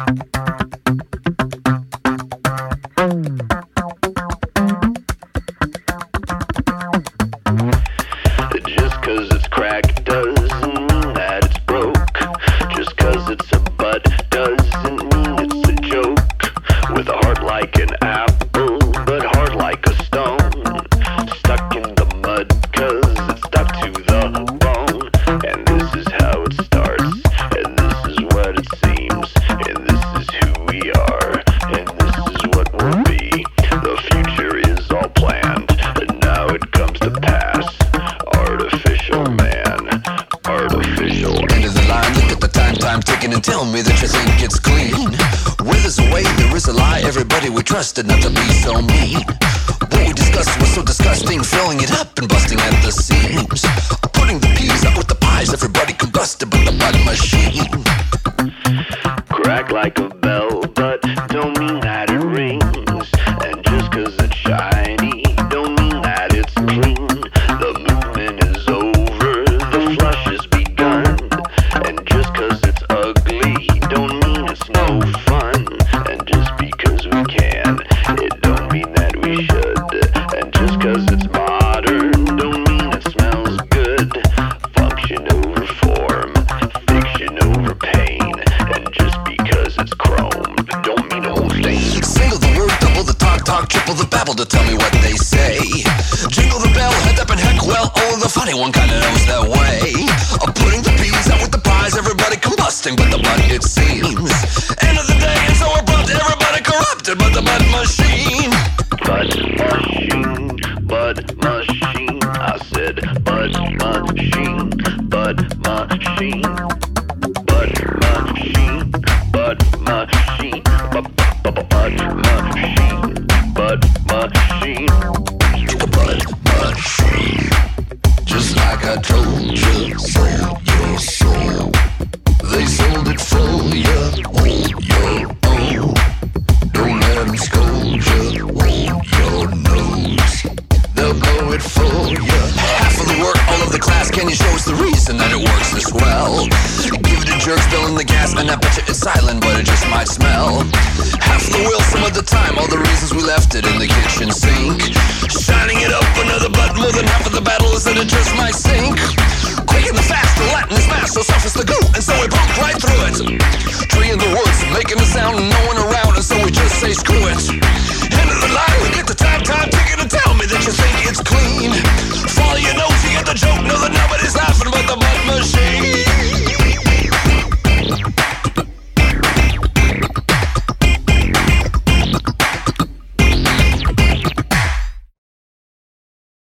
Just 'cause it's cracked doesn't mean that it's broke. Just 'cause it's a butt doesn't mean it's a joke. With a heart like an apple, but hard like a stone. Stuck in the mud 'cause it's stuck to the bone. And this is how it starts, and this is what it seems, and this is who we are, and this is what we'll be. The future is all planned, and now it comes to pass. Artificial man, artificial. End of the line, look at the time ticking and tell me that you think it's clean. Where there's a way, there is a lie. Everybody we trusted not to be so mean. What we discussed was so disgusting, filling it up and busting at the seams. Putting the peas up with the pies, everybody combusted but the bud machine. Crack like a bell, but don't mean that it rings. And just 'cause it's shiny, don't mean that it's clean. The movement is over, the flush has begun. And just 'cause it's ugly, don't mean it's no fun. And just because we can, it don't mean that we should. And just 'cause it's modern, don't mean it smells good. Function over form, fiction over pain. And just because it's chrome, don't mean it won't stain. Single the word, double the talk, triple the babble to tell me what they say. Jingle the bell, head up and heck, well, only the funny one kinda knows that way. Putting the peas out with the pies, everybody combusting but the bud it seems. End of the day, and so abrupt, everybody corrupted but the bud machine. Bud machine, bud machine. I said bud machine, bud machine, bud machine, bud machine, bud machine, bud machine, Bud machine. Just like I told you, sold your soul. They sold it for you, hold your own. Don't let them scold you, hold your nose. They'll blow it for you. Half of the work, all of the class, can you show us the reason that it works this well? Give it a jerk, spilling the gas, and I bet you it's silent, but it just might smell. Half the will, some of the time, all the reasons we left it in the kitchen sink. Shining it up another butt, more than half of the battle is that it just might sink. Quick and the fast, the Latin is mass, so soft as the goo, and so we pump right through it. Tree in the woods, making a sound, no one around, and so we just say screw it. End of the line, we get the time ticking and tell me that you think it's clean. Follow your nose, you get the joke, know that nobody's laughing but the butt machine.